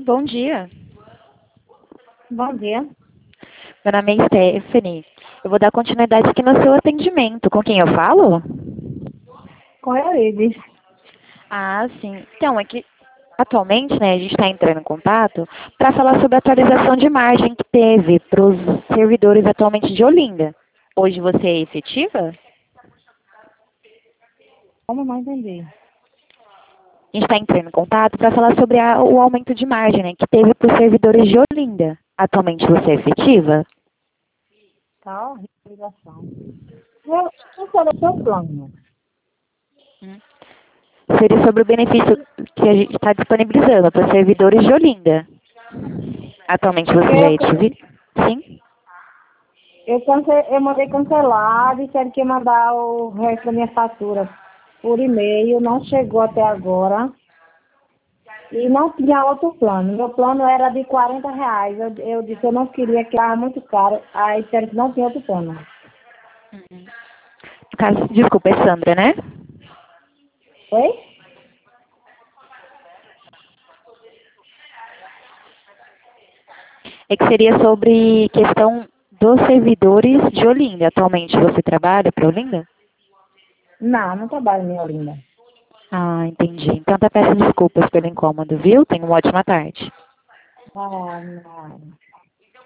bom dia. Bom dia. Meu nome é Stephanie. Eu vou dar continuidade aqui no seu atendimento. Com quem eu falo? Com a Eurides. Ah, sim. Então, é que atualmente, né, a gente está entrando em contato para falar sobre a atualização de margem que teve para os servidores atualmente de Olinda. Hoje você é efetiva? Como não entendi? A gente está entrando em contato para falar sobre o aumento de margem, né, que teve para os servidores de Olinda. Atualmente você é efetiva? Tá horrível a ligação. Eu quero o seu plano. Seria sobre o benefício que a gente está disponibilizando para os servidores de Olinda. Atualmente você já é efetiva? Sim? Eu mandei cancelar, disseram que ia mandar o resto da minha fatura por e-mail, não chegou até agora. E não tinha outro plano. Meu plano era de R$ 40. Eu disse que eu não queria, que era muito caro. Aí disseram que não tinha outro plano. No caso, desculpa, é Sandra, né? Oi? É que seria sobre questão dos servidores de Olinda. Atualmente você trabalha para Olinda? Não, não trabalho, minha linda. Ah, entendi. Então tá, peço desculpas pelo incômodo, viu? Tenha uma ótima tarde. Ah, não.